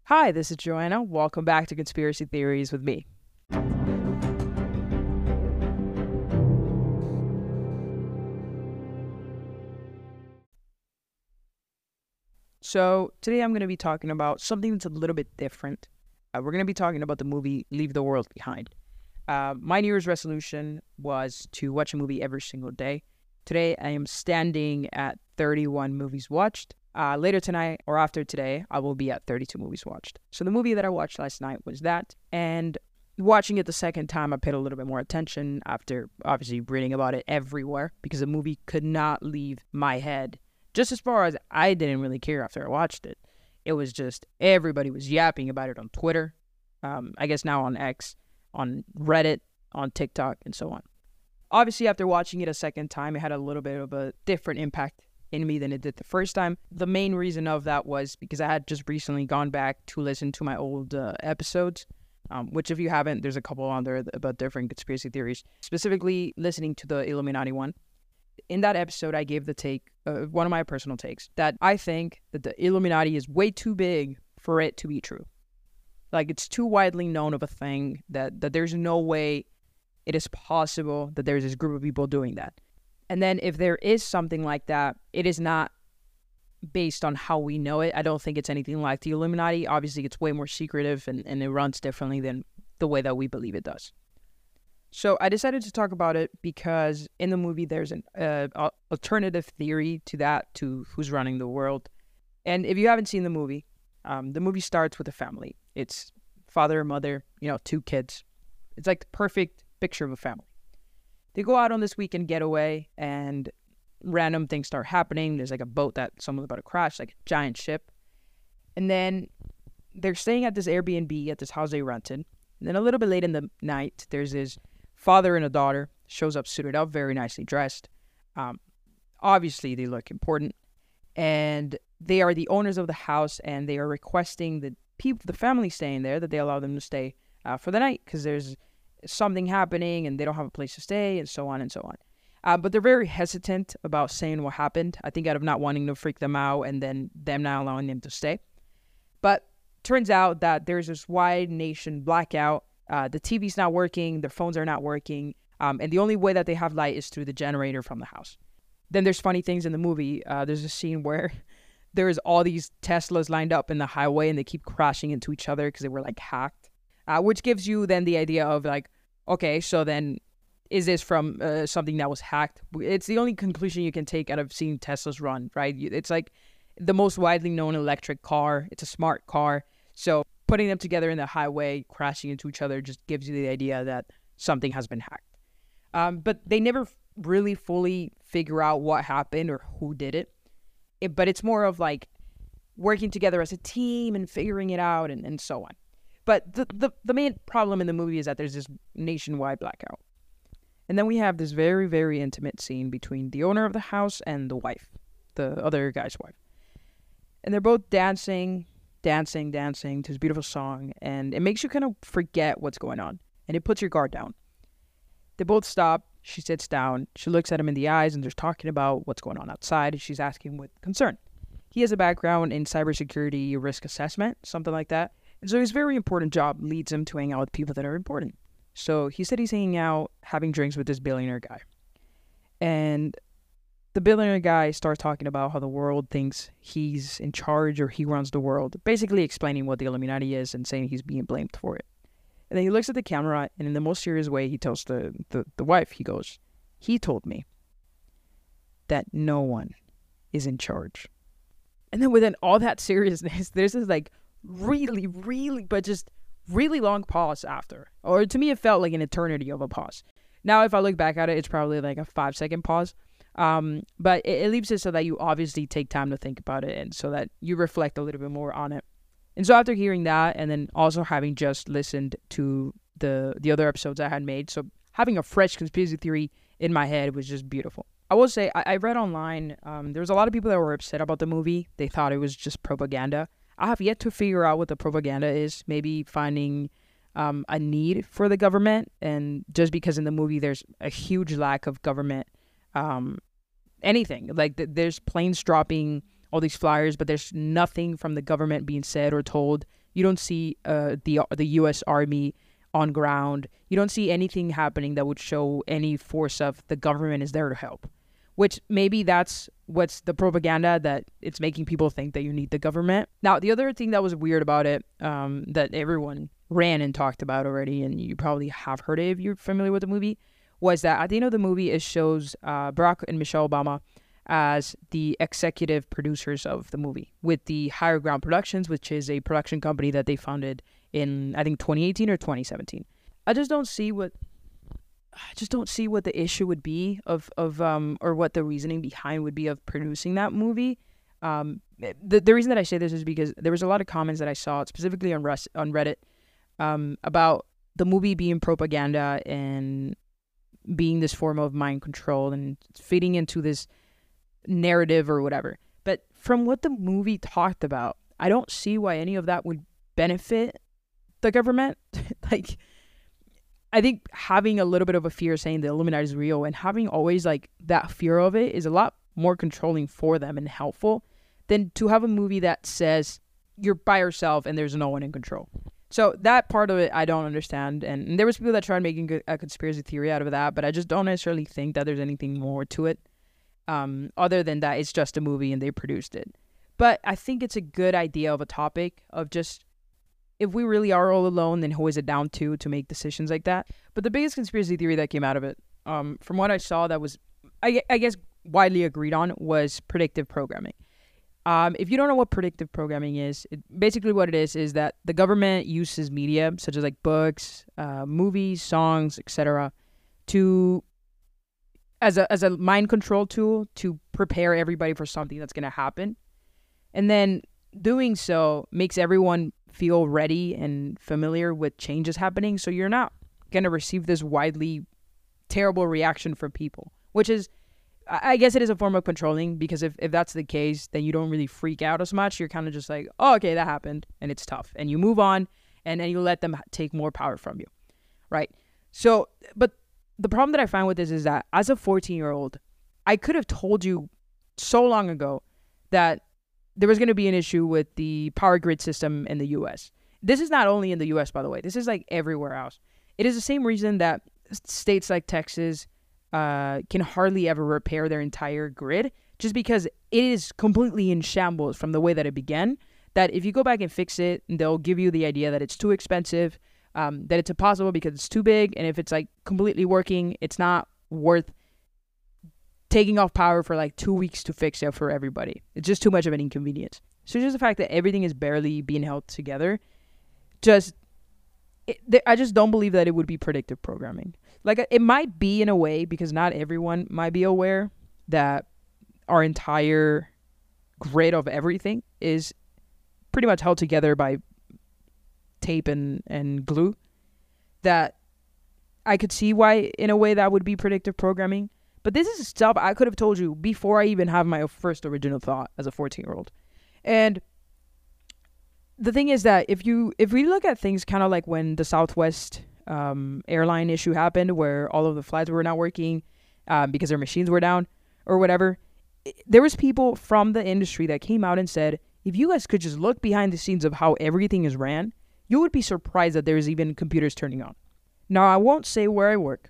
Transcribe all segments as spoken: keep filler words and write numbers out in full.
Hi, this is Joanna. Welcome back to Conspiracy Theories with me. So, today I'm going to be talking about something that's a little bit different. Uh, we're going to be talking about the movie Leave the World Behind. Uh, my New Year's resolution was to watch a movie every single day. Today, I am standing at thirty-one movies watched. Uh, later tonight or after today, I will be at thirty-two movies watched. So, the movie that I watched last night was that. And watching it the second time, I paid a little bit more attention after obviously reading about it everywhere because the movie could not leave my head. Just as far as I didn't really care after I watched it. It was just everybody was yapping about it on Twitter. Um, I guess now on X, on Reddit, on TikTok, and so on. Obviously, after watching it a second time, it had a little bit of a different impact in me than it did the first time. The main reason of that was because I had just recently gone back to listen to my old uh, episodes, um, which if you haven't, there's a couple on there about different conspiracy theories, specifically listening to the Illuminati one. In that episode, I gave the take, uh, one of my personal takes, that I think that the Illuminati is way too big for it to be true. Like, it's too widely known of a thing that, that there's no way it is possible that there's this group of people doing that. And then if there is something like that, it is not based on how we know it. I don't think it's anything like the Illuminati. Obviously, it's way more secretive and, and it runs differently than the way that we believe it does. So I decided to talk about it because in the movie, there's an uh, alternative theory to that, to who's running the world. And if you haven't seen the movie, um, the movie starts with a family. It's father, mother, you know, two kids. It's like the perfect picture of a family. They go out on this weekend getaway and random things start happening. There's like a boat that someone's about to crash, like a giant ship. And then they're staying at this Airbnb at this house they rented. And then a little bit late in the night, there's this father and a daughter, shows up suited up, very nicely dressed. Um, obviously, they look important. And they are the owners of the house, and they are requesting the people, the family staying there, that they allow them to stay uh, for the night because there's something happening and they don't have a place to stay, and so on and so on. Uh, but they're very hesitant about saying what happened. I think out of not wanting to freak them out and then them not allowing them to stay. But turns out that there's this wide nation blackout. Uh, the T V's not working, their phones are not working, um, and the only way that they have light is through the generator from the house. Then there's funny things in the movie. Uh, there's a scene where there's all these Teslas lined up in the highway and they keep crashing into each other because they were like hacked, uh, which gives you then the idea of like, okay, so then is this from uh, something that was hacked? It's the only conclusion you can take out of seeing Teslas run, right? It's like the most widely known electric car. It's a smart car. So putting them together in the highway, crashing into each other, just gives you the idea that something has been hacked. Um, but they never really fully figure out what happened or who did it. it. But it's more of like working together as a team and figuring it out and, and so on. But the, the, the main problem in the movie is that there's this nationwide blackout. And then we have this very, very intimate scene between the owner of the house and the wife, the other guy's wife. And they're both dancing, dancing, dancing to this beautiful song. And it makes you kind of forget what's going on. And it puts your guard down. They both stop. She sits down. She looks at him in the eyes and they're talking about what's going on outside. She's asking with concern. He has a background in cybersecurity risk assessment, something like that. And so his very important job leads him to hang out with people that are important. So he said he's hanging out, having drinks with this billionaire guy. And the billionaire guy starts talking about how the world thinks he's in charge or he runs the world, basically explaining what the Illuminati is and saying he's being blamed for it. And then he looks at the camera and in the most serious way, he tells the, the, the wife, he goes, he told me that no one is in charge. And then within all that seriousness, there's this like really, really, but just really long pause after. Or to me, it felt like an eternity of a pause. Now, if I look back at it, it's probably like a five second pause. Um, but it, it leaves it so that you obviously take time to think about it and so that you reflect a little bit more on it. And so after hearing that, and then also having just listened to the the other episodes I had made, so having a fresh conspiracy theory in my head was just beautiful. I will say, I, I read online, um, there was a lot of people that were upset about the movie. They thought it was just propaganda. I have yet to figure out what the propaganda is. Maybe finding um, a need for the government, and just because in the movie there's a huge lack of government, um, anything. Like there's planes dropping all these flyers, but there's nothing from the government being said or told You don't see uh, the the U S Army on ground. You don't see anything happening that would show any force of the government is there to help. Which maybe that's what's the propaganda that it's making people think that you need the government. Now, the other thing that was weird about it, um, that everyone ran and talked about already, and you probably have heard it if you're familiar with the movie, was that at the end of the movie, it shows uh, Barack and Michelle Obama as the executive producers of the movie with the Higher Ground Productions, which is a production company that they founded in, I think, twenty eighteen or twenty seventeen. I just don't see what I just don't see what the issue would be of, of um or what the reasoning behind would be of producing that movie. Um, the the reason that I say this is because there was a lot of comments that I saw specifically on Rus- on Reddit um about the movie being propaganda and being this form of mind control and fitting into this narrative or whatever. But from what the movie talked about, I don't see why any of that would benefit the government. Like, I think having a little bit of a fear saying the Illuminati is real and having always like that fear of it is a lot more controlling for them and helpful than to have a movie that says you're by yourself and there's no one in control. So that part of it I don't understand, and, and there was people that tried making a conspiracy theory out of that, but I just don't necessarily think that there's anything more to it, um, other than that it's just a movie and they produced it. But I think it's a good idea of a topic of just, if we really are all alone, then who is it down to to make decisions like that? But the biggest conspiracy theory that came out of it, um, from what I saw that was, I, I guess, widely agreed on, was predictive programming. Um, if you don't know what predictive programming is, it, basically what it is is that the government uses media such as like books, uh, movies, songs, et cetera, to as a as a mind control tool to prepare everybody for something that's going to happen, and then doing so makes everyone feel ready and familiar with changes happening. So you're not going to receive this widely terrible reaction from people, which is, I guess it is a form of controlling, because if, if that's the case, then you don't really freak out as much. You're kind of just like, oh, okay, that happened, and it's tough. And you move on, and then you let them take more power from you, right? So, but the problem that I find with this is that as a fourteen-year-old, I could have told you so long ago that there was going to be an issue with the power grid system in the U S. This is not only in the U S, by the way. This is like everywhere else. It is the same reason that states like Texas uh, can hardly ever repair their entire grid, just because it is completely in shambles from the way that it began, that if you go back and fix it, they'll give you the idea that it's too expensive, um, that it's impossible because it's too big, and if it's like completely working, it's not worth taking off power for like two weeks to fix it for everybody. It's just too much of an inconvenience. So just the fact that everything is barely being held together, just, it, I just don't believe that it would be predictive programming. Like, it might be in a way, because not everyone might be aware that our entire grid of everything is pretty much held together by tape and, and glue. That I could see why, in a way, that would be predictive programming. But this is stuff I could have told you before I even have my first original thought as a fourteen-year-old. And the thing is that if you if we look at things kind of like when the Southwest um, airline issue happened, where all of the flights were not working um, because their machines were down or whatever, there was people from the industry that came out and said, if you guys could just look behind the scenes of how everything is ran, you would be surprised that there's even computers turning on. Now, I won't say where I work,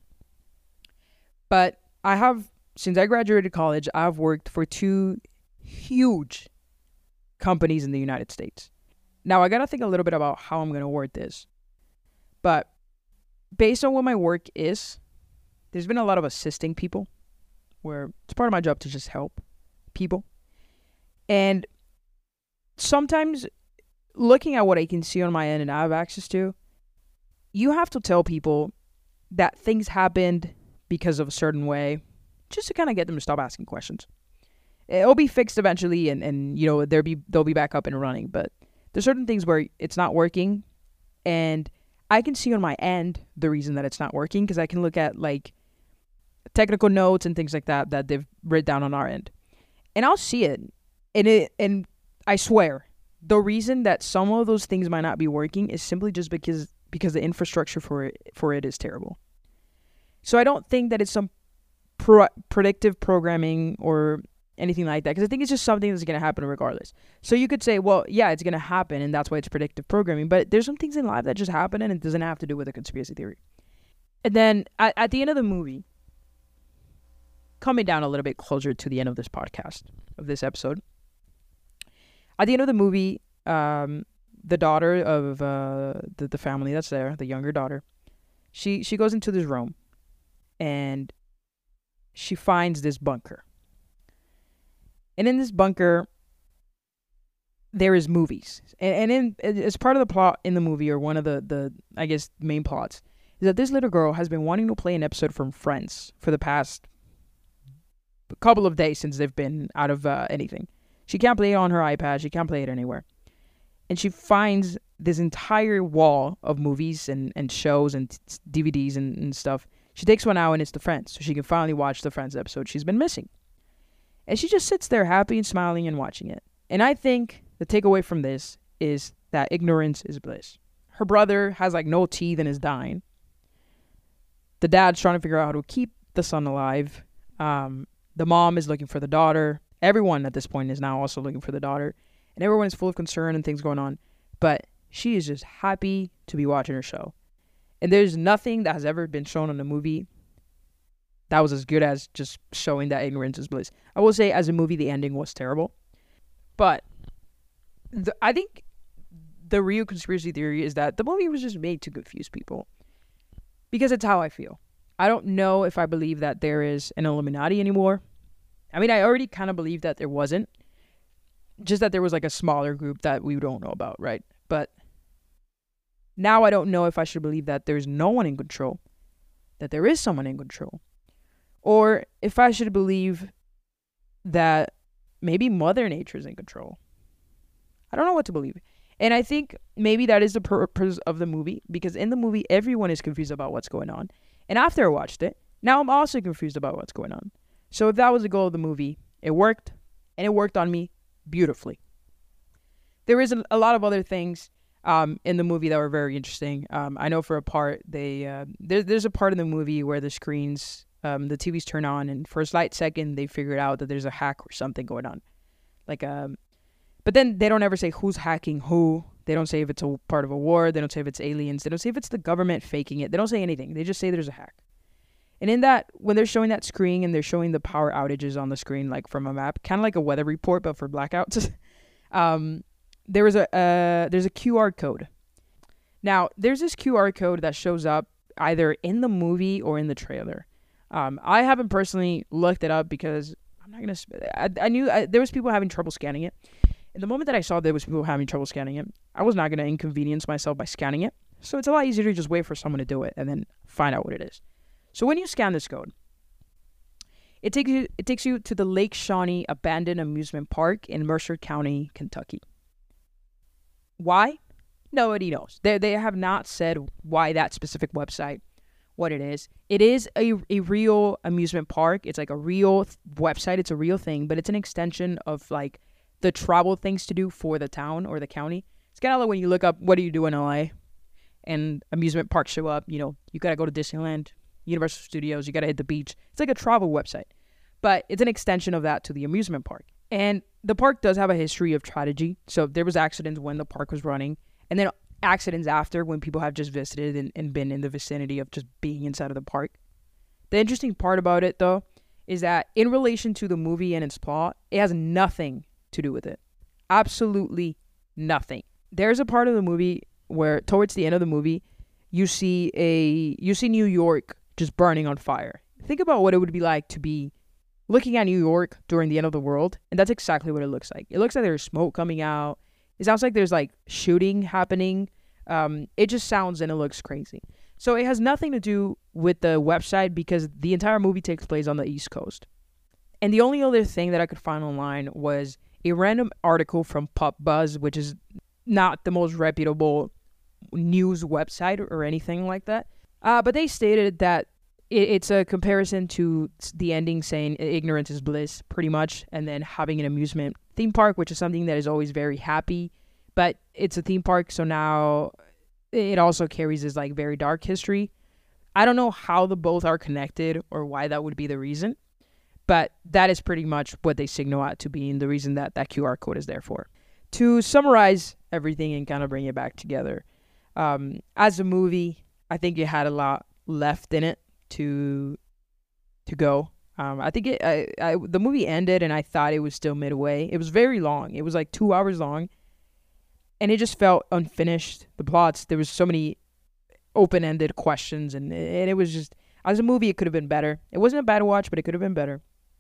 but I have, since I graduated college, I've worked for two huge companies in the United States. Now, I got to think a little bit about how I'm going to word this. But based on what my work is, there's been a lot of assisting people, where it's part of my job to just help people. And sometimes, looking at what I can see on my end and I have access to, you have to tell people that things happened because of a certain way, just to kind of get them to stop asking questions. It'll be fixed eventually, and, and you know, they'll be they'll be back up and running. But there's certain things where it's not working, and I can see on my end the reason that it's not working, because I can look at like technical notes and things like that that they've written down on our end, and I'll see it, and it and I swear the reason that some of those things might not be working is simply just because because the infrastructure for it for it is terrible. So I don't think that it's some pro- predictive programming or anything like that, because I think it's just something that's going to happen regardless. So you could say, well, yeah, it's going to happen, and that's why it's predictive programming. But there's some things in life that just happen, and it doesn't have to do with a conspiracy theory. And then at, at the end of the movie, coming down a little bit closer to the end of this podcast, of this episode, at the end of the movie, um, the daughter of uh, the, the family that's there, the younger daughter, she, she goes into this room, and she finds this bunker. And in this bunker, there is movies. And, and in as part of the plot in the movie, or one of the, the, I guess, main plots, is that this little girl has been wanting to play an episode from Friends for the past couple of days since they've been out of uh, anything. She can't play it on her iPad. She can't play it anywhere. And she finds this entire wall of movies and, and shows and t- D V Ds and, and stuff. She takes one out, and it's the Friends. So she can finally watch the Friends episode she's been missing. And she just sits there happy and smiling and watching it. And I think the takeaway from this is that ignorance is bliss. Her brother has like no teeth and is dying. The dad's trying to figure out how to keep the son alive. Um, the mom is looking for the daughter. Everyone at this point is now also looking for the daughter. And everyone is full of concern and things going on. But she is just happy to be watching her show. And there's nothing that has ever been shown in a movie that was as good as just showing that ignorance is bliss. I will say, as a movie, the ending was terrible. But the, I think the real conspiracy theory is that the movie was just made to confuse people. Because it's how I feel. I don't know if I believe that there is an Illuminati anymore. I mean, I already kind of believed that there wasn't. Just that there was like a smaller group that we don't know about, right? But now I don't know if I should believe that there's no one in control. That there is someone in control. Or if I should believe that maybe Mother Nature is in control. I don't know what to believe. And I think maybe that is the purpose of the movie. Because in the movie, everyone is confused about what's going on. And after I watched it, now I'm also confused about what's going on. So if that was the goal of the movie, it worked. And it worked on me beautifully. There is a, a lot of other things um, in the movie that were very interesting. Um, I know for a part, they uh, there, there's a part in the movie where the screens, um, the T Vs turn on, and for a slight second, they figured out that there's a hack or something going on. Like, um, but then they don't ever say who's hacking who. They don't say if it's a part of a war. They don't say if it's aliens. They don't say if it's the government faking it. They don't say anything. They just say there's a hack. And in that, when they're showing that screen and they're showing the power outages on the screen, like from a map, kind of like a weather report, but for blackouts, um, there was a uh, there's a Q R code. Now, there's this Q R code that shows up either in the movie or in the trailer. Um, I haven't personally looked it up because I'm not gonna. Sp- I, I knew I, there was people having trouble scanning it. And the moment that I saw there was people having trouble scanning it, I was not gonna inconvenience myself by scanning it. So it's a lot easier to just wait for someone to do it and then find out what it is. So when you scan this code, it takes you it takes you to the Lake Shawnee Abandoned Amusement Park in Mercer County, Kentucky. Why? Nobody knows. They they have not said why that specific website, what it is. It is a, a real amusement park. It's like a real th- website. It's a real thing, but it's an extension of like the travel things to do for the town or the county. It's kind of like when you look up, what do you do in L A? And amusement parks show up. You know, you got to go to Disneyland, Universal Studios, you got to hit the beach. It's like a travel website, but it's an extension of that to the amusement park. And the park does have a history of tragedy. So there was accidents when the park was running, and then accidents after when people have just visited and, and been in the vicinity of just being inside of the park. The interesting part about it, though, is that in relation to the movie and its plot, it has nothing to do with it. Absolutely nothing. There's a part of the movie where towards the end of the movie, you see a you see New York just burning on fire. Think about what it would be like to be looking at New York during the end of the world, and that's exactly what it looks like. It looks like there's smoke coming out. It sounds like there's like shooting happening. Um, it just sounds and it looks crazy. So it has nothing to do with the website because the entire movie takes place on the East Coast. And the only other thing that I could find online was a random article from Pop Buzz, which is not the most reputable news website or anything like that. Uh, but they stated that it, it's a comparison to the ending saying ignorance is bliss, pretty much, and then having an amusement theme park, which is something that is always very happy. But it's a theme park, so now it also carries this like very dark history. I don't know how the both are connected or why that would be the reason. But that is pretty much what they signal out to be, and the reason that that Q R code is there for. To summarize everything and kind of bring it back together, um, as a movie, I think it had a lot left in it to to go. Um, I think it. I, I the movie ended, and I thought it was still midway. It was very long. It was like two hours long, and it just felt unfinished. The plots, there was so many open-ended questions, and and it was just, as a movie, it could have been better. It wasn't a bad watch, but it could have been better.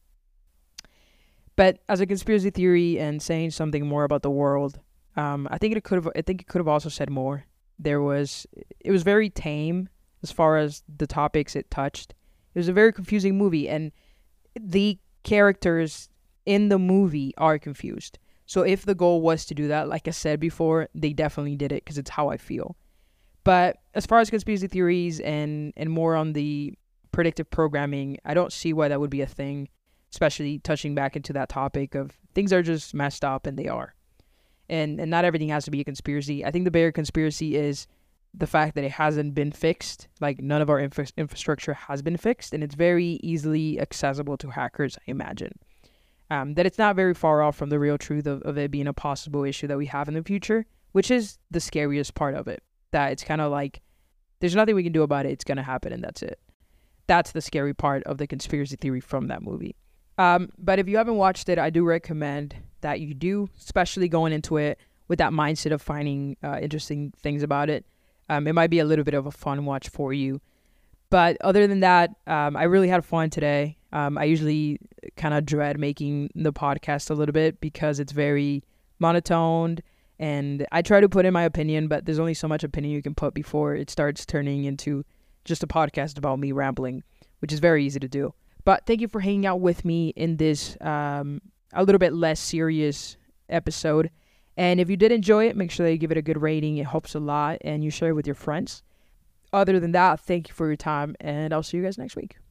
But as a conspiracy theory and saying something more about the world, um, I think it could have. I think it could have also said more. There was. It was very tame as far as the topics it touched. It was a very confusing movie, and the characters in the movie are confused. So if the goal was to do that, like I said before, they definitely did it because it's how I feel. But as far as conspiracy theories and and more on the predictive programming, I don't see why that would be a thing. Especially touching back into that topic of things are just messed up, and they are. And and not everything has to be a conspiracy. I think the bigger conspiracy is the fact that it hasn't been fixed. Like, none of our infra- infrastructure has been fixed, and it's very easily accessible to hackers, I imagine. Um, that it's not very far off from the real truth of, of it being a possible issue that we have in the future, which is the scariest part of it. That it's kind of like, there's nothing we can do about it. It's going to happen, and that's it. That's the scary part of the conspiracy theory from that movie. Um, but if you haven't watched it, I do recommend that you do, especially going into it with that mindset of finding uh, interesting things about it. Um, it might be a little bit of a fun watch for you. But other than that, um, I really had fun today. Um, I usually kind of dread making the podcast a little bit because it's very monotoned, and I try to put in my opinion, but there's only so much opinion you can put before it starts turning into just a podcast about me rambling, which is very easy to do. But thank you for hanging out with me in this um, a little bit less serious episode. And if you did enjoy it, make sure that you give it a good rating. It helps a lot, and you share it with your friends. Other than that, thank you for your time, and I'll see you guys next week.